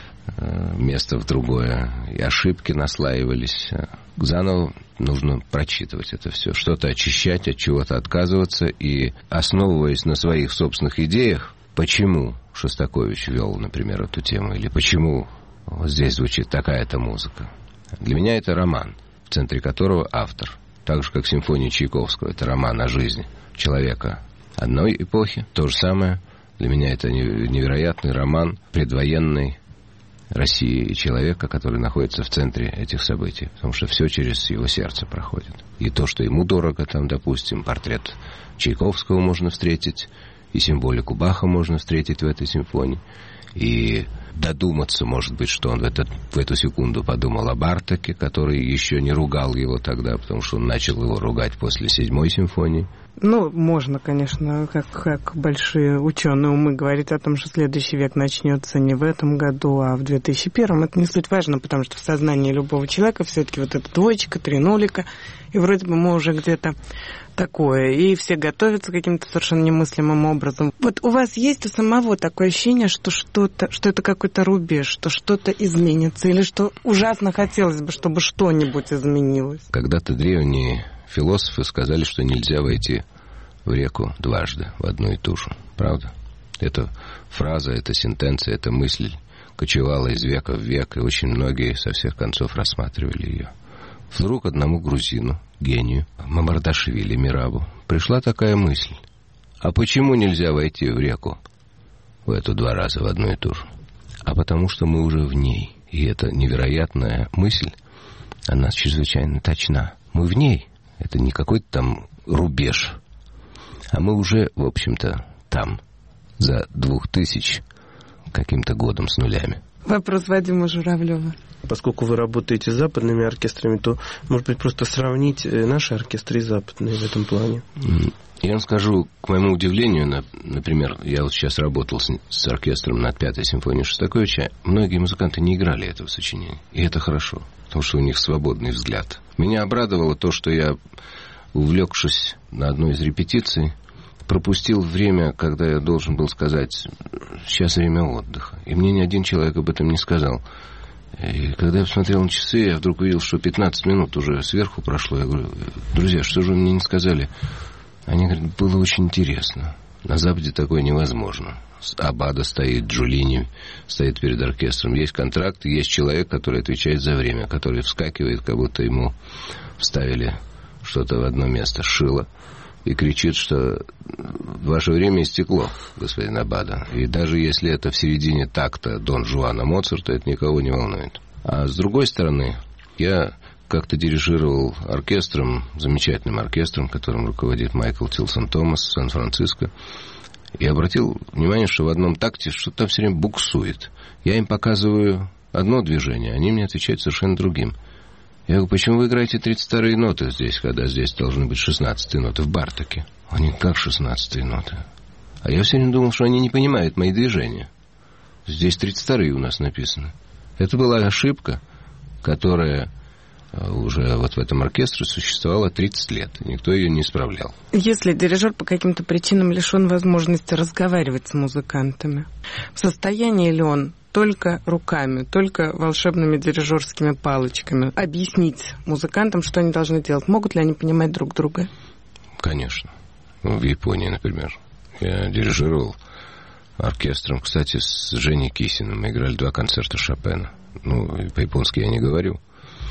э, места в другое. И ошибки наслаивались. Заново нужно прочитывать это все. Что-то очищать, от чего-то отказываться. И, основываясь на своих собственных идеях, почему Шостакович вел, например, эту тему, или почему вот здесь звучит такая-то музыка. Для меня это роман, в центре которого автор. Так же, как симфония Чайковского, это роман о жизни человека одной эпохи. То же самое. Для меня это невероятный роман предвоенной России и человека, который находится в центре этих событий. Потому что все через его сердце проходит. И то, что ему дорого, там, допустим, портрет Чайковского можно встретить, и символику Баха можно встретить в этой симфонии. И додуматься, может быть, что он в, этот, в эту секунду подумал о Бартаке, который еще не ругал его тогда, потому что он начал его ругать после седьмой симфонии. Ну, можно, конечно, как, как большие ученые умы говорить о том, что следующий век начнется не в этом году, а в две тысячи первом. Это не суть важно, потому что в сознании любого человека все-таки вот эта двоечка, три нолика, и вроде бы мы уже где-то такое, и все готовятся каким-то совершенно немыслимым образом. Вот у вас есть у самого такое ощущение, что что-то, что это какой-то рубеж, что что-то изменится, или что ужасно хотелось бы, чтобы что-нибудь изменилось? Когда-то древние философы сказали, что нельзя войти в реку дважды, в одну и ту же. Правда? Эта фраза, эта сентенция, эта мысль кочевала из века в век, и очень многие со всех концов рассматривали ее. Вдруг одному грузину, гению, Мамардашвили, Мирабу, пришла такая мысль. А почему нельзя войти в реку в эту два раза в одну и ту же? А потому что мы уже в ней. И эта невероятная мысль, она чрезвычайно точна. Мы в ней. Это не какой-то там рубеж. А мы уже, в общем-то, там, за двух тысяч каким-то годом с нулями. Вопрос Вадима Журавлева. Поскольку вы работаете с западными оркестрами, то, может быть, просто сравнить наши оркестры и западные в этом плане? Я вам скажу, к моему удивлению, например, я вот сейчас работал с, с оркестром над пятой симфонией Шостаковича, многие музыканты не играли этого сочинения. И это хорошо, потому что у них свободный взгляд. Меня обрадовало то, что я, увлекшись на одной из репетиций, пропустил время, когда я должен был сказать: сейчас время отдыха. И мне ни один человек об этом не сказал. И когда я посмотрел на часы, я вдруг увидел, что пятнадцать минут уже сверху прошло. Я говорю: друзья, что же вы мне не сказали? Они говорят: было очень интересно. На Западе такое невозможно. Аббадо стоит, Джулини стоит перед оркестром. Есть контракт, есть человек, который отвечает за время, который вскакивает, как будто ему вставили что-то в одно место, шило, и кричит, что ваше время истекло, господин Аббадо. И даже если это в середине такта Дон Жуана Моцарта, это никого не волнует. А с другой стороны, я как-то дирижировал оркестром, замечательным оркестром, которым руководит Майкл Тилсон Томас в Сан-Франциско, и обратил внимание, что в одном такте что-то все время буксует. Я им показываю одно движение, они мне отвечают совершенно другим. Я говорю, почему вы играете тридцать вторые ноты здесь, когда здесь должны быть шестнадцатые ноты в Бартоке? Они как шестнадцатые ноты? А я все время думал, что они не понимают мои движения. Здесь тридцать вторые у нас написаны. Это была ошибка, которая уже вот в этом оркестре существовала тридцать лет. Никто ее не исправлял. Если дирижер по каким-то причинам лишен возможности разговаривать с музыкантами, в состоянии ли он только руками, только волшебными дирижерскими палочками объяснить музыкантам, что они должны делать? Могут ли они понимать друг друга? Конечно. Ну, в Японии, например. Я дирижировал оркестром, кстати, с Женей Кисиным. Мы играли два концерта Шопена. Ну, по-японски я не говорю.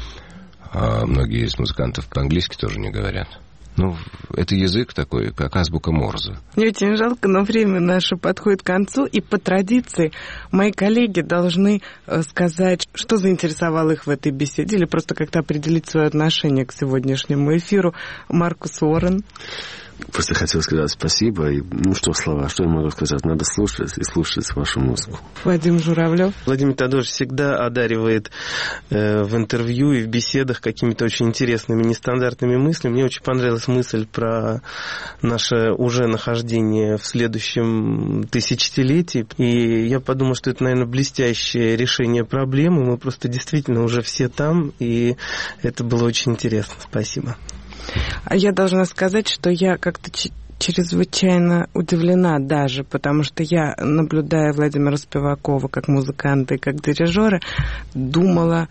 А многие из музыкантов по-английски тоже не говорят. Ну, это язык такой, как азбука Морзе. Мне очень жалко, но время наше подходит к концу, и по традиции мои коллеги должны сказать, что заинтересовало их в этой беседе, или просто как-то определить свое отношение к сегодняшнему эфиру. Маркус Уоррен. Просто хотел сказать спасибо. И, ну, что слова, что я могу сказать? Надо слушать и слушать вашу музыку. Вадим Журавлев. Владимир Тодорович всегда одаривает э, в интервью и в беседах какими-то очень интересными, нестандартными мыслями. Мне очень понравилась мысль про наше уже нахождение в следующем тысячелетии. И я подумал, что это, наверное, блестящее решение проблемы. Мы просто действительно уже все там, и это было очень интересно. Спасибо. А я должна сказать, что я как-то чрезвычайно удивлена даже, потому что я, наблюдая Владимира Спивакова как музыканта и как дирижера, думала,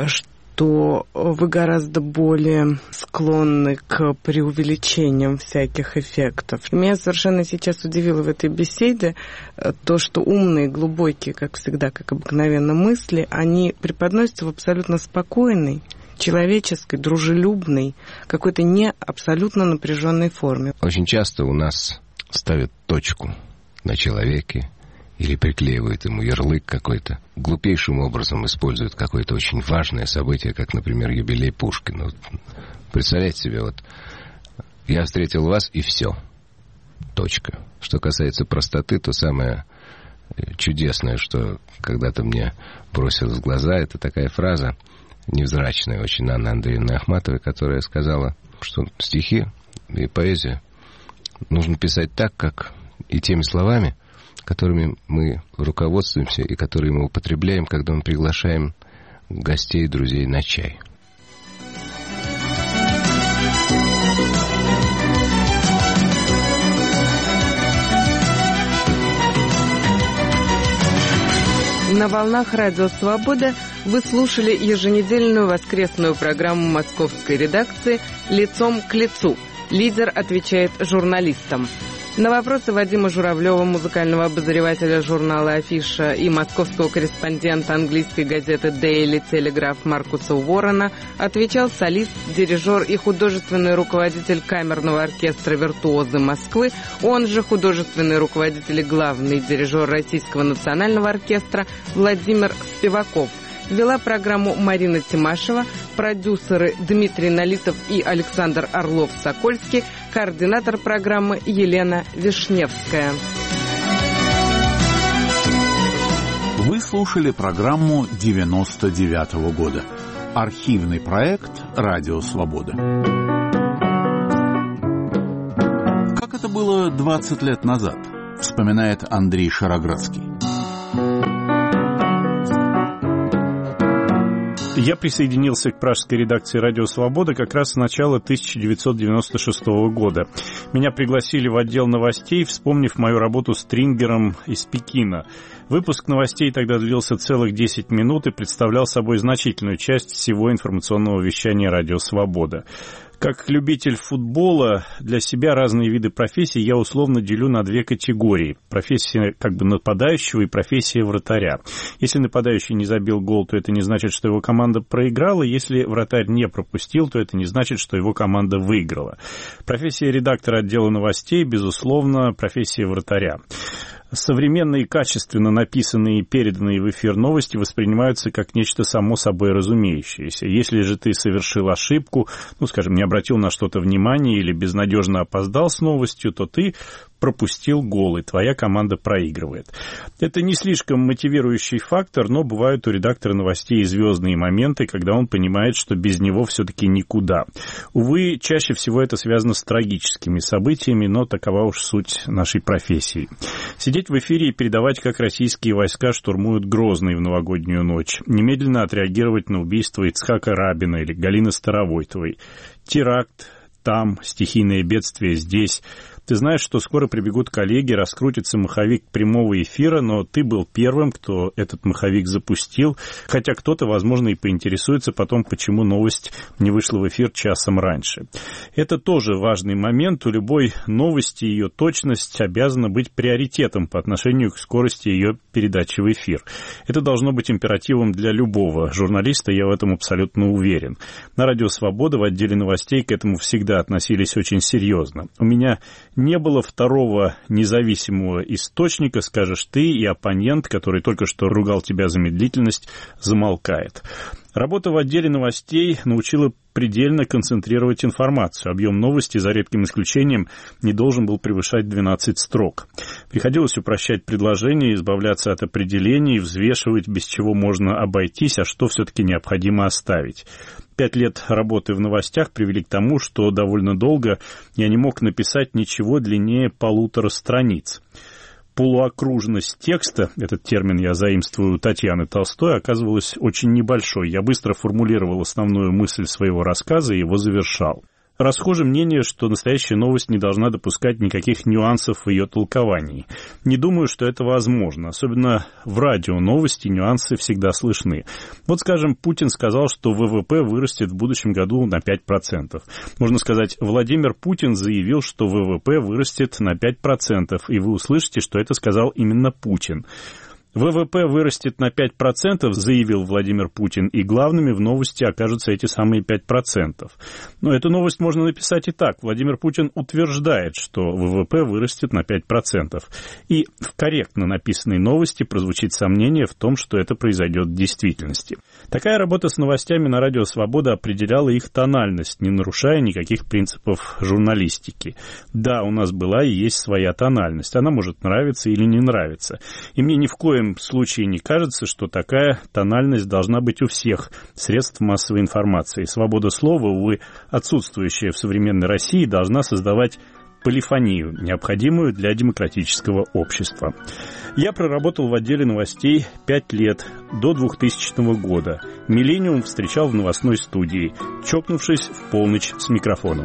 что вы гораздо более склонны к преувеличениям всяких эффектов. Меня совершенно сейчас удивило в этой беседе то, что умные, глубокие, как всегда, как обыкновенно, мысли, они преподносятся в абсолютно спокойной, человеческой, дружелюбной, какой-то не абсолютно напряженной форме. Очень часто у нас ставят точку на человеке или приклеивают ему ярлык какой-то. Глупейшим образом используют какое-то очень важное событие, как, например, юбилей Пушкина. Вот, представляете себе, вот я встретил вас, и все. Точка. Что касается простоты, то самое чудесное, что когда-то мне бросилось в глаза, это такая фраза, невзрачная очень, Анны Андреевны Ахматовой, которая сказала, что стихи и поэзия нужно писать так, как и теми словами, которыми мы руководствуемся и которые мы употребляем, когда мы приглашаем гостей и друзей на чай. На волнах Радио Свобода вы слушали еженедельную воскресную программу московской редакции «Лицом к лицу». Лидер отвечает журналистам. На вопросы Вадима Журавлева, музыкального обозревателя журнала «Афиша» и московского корреспондента английской газеты Daily Telegraph Маркуса Уоррена отвечал солист, дирижер и художественный руководитель камерного оркестра «Виртуозы Москвы», он же художественный руководитель и главный дирижер Российского национального оркестра Владимир Спиваков. Вела программу Марина Тимашева, продюсеры Дмитрий Налитов и Александр Орлов-Сокольский, координатор программы Елена Вишневская. Вы слушали программу девяносто девятого года. Архивный проект «Радио Свобода». Как это было двадцать лет назад, вспоминает Андрей Шароградский. Я присоединился к пражской редакции «Радио Свобода» как раз с начала тысяча девятьсот девяносто шестого года. Меня пригласили в отдел новостей, вспомнив мою работу с Трингером из Пекина. Выпуск новостей тогда длился целых десять минут и представлял собой значительную часть всего информационного вещания «Радио Свобода». Как любитель футбола, для себя разные виды профессий я условно делю на две категории. Профессия как бы нападающего и профессия вратаря. Если нападающий не забил гол, то это не значит, что его команда проиграла. Если вратарь не пропустил, то это не значит, что его команда выиграла. Профессия редактора отдела новостей, безусловно, профессия вратаря. Современные, качественно написанные и переданные в эфир новости воспринимаются как нечто само собой разумеющееся. Если же ты совершил ошибку, ну, скажем, не обратил на что-то внимания или безнадежно опоздал с новостью, то ты пропустил гол, и твоя команда проигрывает. Это не слишком мотивирующий фактор, но бывают у редактора новостей и звездные моменты, когда он понимает, что без него все-таки никуда. Увы, чаще всего это связано с трагическими событиями, но такова уж суть нашей профессии. Сидеть в эфире и передавать, как российские войска штурмуют Грозный в новогоднюю ночь. Немедленно отреагировать на убийство Ицхака Рабина или Галины Старовойтовой. Теракт там, стихийное бедствие здесь. Ты знаешь, что скоро прибегут коллеги, раскрутится маховик прямого эфира, но ты был первым, кто этот маховик запустил, хотя кто-то, возможно, и поинтересуется потом, почему новость не вышла в эфир часом раньше. Это тоже важный момент. У любой новости ее точность обязана быть приоритетом по отношению к скорости ее передачи в эфир. Это должно быть императивом для любого журналиста, я в этом абсолютно уверен. На Радио Свобода в отделе новостей к этому всегда относились очень серьезно. У меня не было второго независимого источника, скажешь ты, и оппонент, который только что ругал тебя за медлительность, замолкает. Работа в отделе новостей научила предельно концентрировать информацию. Объем новости, за редким исключением, не должен был превышать двенадцать строк. Приходилось упрощать предложения, избавляться от определений, взвешивать, без чего можно обойтись, а что все-таки необходимо оставить. Пять лет работы в новостях привели к тому, что довольно долго я не мог написать ничего длиннее полутора страниц. Полуокружность текста, этот термин я заимствую у Татьяны Толстой, оказывалась очень небольшой. Я быстро формулировал основную мысль своего рассказа и его завершал. Расхоже мнение, что настоящая новость не должна допускать никаких нюансов в ее толковании. Не думаю, что это возможно. Особенно в радио новости нюансы всегда слышны. Вот, скажем, Путин сказал, что ВВП вырастет в будущем году на пять процентов. Можно сказать, Владимир Путин заявил, что ВВП вырастет на пять процентов, и вы услышите, что это сказал именно Путин. ВВП вырастет на пять процентов, заявил Владимир Путин, и главными в новости окажутся эти самые пять процентов. Но эту новость можно написать и так. Владимир Путин утверждает, что ВВП вырастет на пять процентов. И в корректно написанной новости прозвучит сомнение в том, что это произойдет в действительности. Такая работа с новостями на Радио Свобода определяла их тональность, не нарушая никаких принципов журналистики. Да, у нас была и есть своя тональность. Она может нравиться или не нравиться. И мне ни в коем В случае не кажется, что такая тональность должна быть у всех средств массовой информации. Свобода слова, увы, отсутствующая в современной России, должна создавать полифонию, необходимую для демократического общества. Я проработал в отделе новостей пять лет, до двухтысячного года. «Миллениум» встречал в новостной студии, чокнувшись в полночь с микрофоном.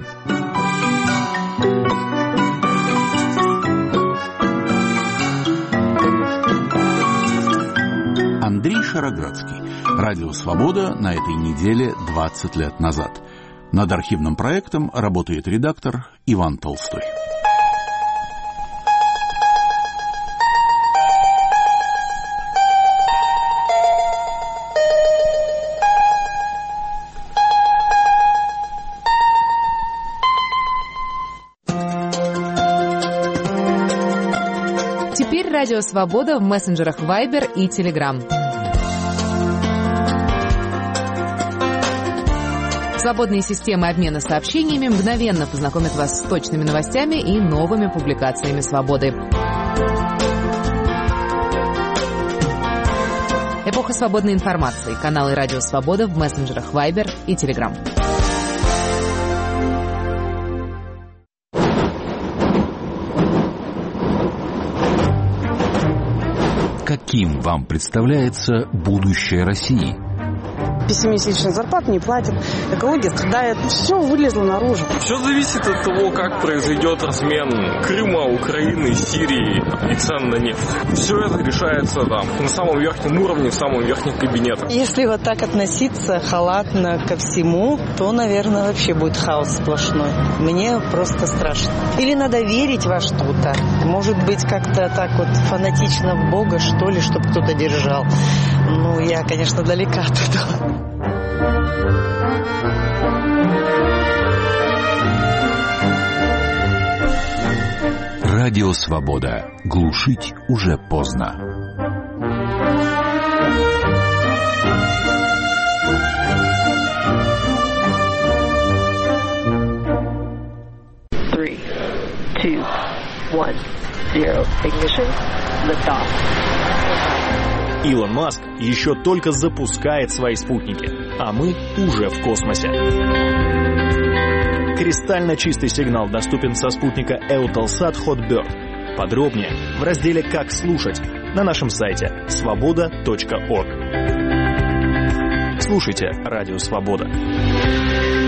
Андрей Шароградский. Радио «Свобода» на этой неделе двадцать лет назад. Над архивным проектом работает редактор Иван Толстой. Теперь Радио Свобода в мессенджерах Viber и Telegram. Свободные системы обмена сообщениями мгновенно познакомят вас с точными новостями и новыми публикациями «Свободы». Эпоха свободной информации. Каналы «Радио Свобода» в мессенджерах Viber и Telegram. Каким вам представляется будущее России? Пятимесячную зарплату не платят, экология страдает, все вылезло наружу. Все зависит от того, как произойдет размен Крыма, Украины, Сирии и цен на нефть. Все это решается там, на самом верхнем уровне, в самом верхнем кабинете. Если вот так относиться халатно ко всему, то, наверное, вообще будет хаос сплошной. Мне просто страшно. Или надо верить во что-то. Может быть, как-то так вот фанатично в Бога, что ли, чтобы кто-то держал. Ну, я, конечно, далека от этого. Радио Свобода. Глушить уже поздно. Three, two, one, zero, ignition, liftoff. Илон Маск еще только запускает свои спутники, а мы уже в космосе. Кристально чистый сигнал доступен со спутника Eutelsat Hotbird. Подробнее в разделе «Как слушать» на нашем сайте свобода точка орг. Слушайте Радио Свобода.